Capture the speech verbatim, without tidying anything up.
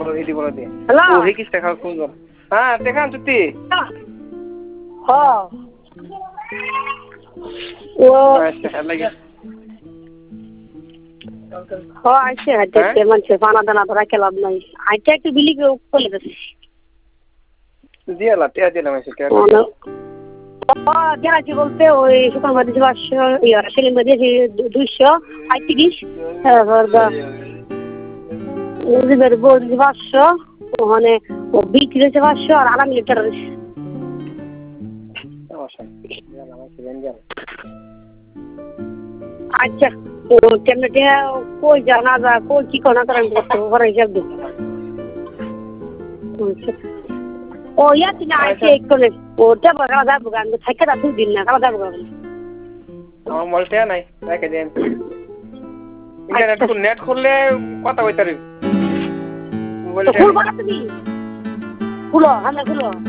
বলো হিদি বলো দে হ্যালো ও হি কিস টাকা কোন হ্যাঁ দেখান তুই হ্যাঁ ও আচ্ছা লাগে হ্যাঁ আইছে হাইতে মানুষের পানা দানা ধরা খেলাম নাই আইটা একটু বিলি করে দিছি দিয়া লা টিয়া দিলাম এসে কে ও দিয়া কি বলতে ওই সুপার মার্কেটে পাঁচশো ইয়া সেলিম মার্কেটে দুইশো পঁয়ত্রিশ তারপর দা ওদের বল পাঁচশো ওখানে ও বিক্রি হয়েছে পাঁচশো আর আড়াই লিটার হয়েছে আচ্ছা তো কেমন কই জানা যা কই কি কোনা করেন করে হিসাব দিন ও ইয়াতি না আইছে একটু ওটা বড় যাবো গান থেকে দা দুই দিন না কালা যাবো গান আমার মলতে নাই রেখে দেন ইন্টারনেট খুল নেট খুললে কথা কইতারি মোবাইলটা খুলবা তুমি খুলো আমরা খুলো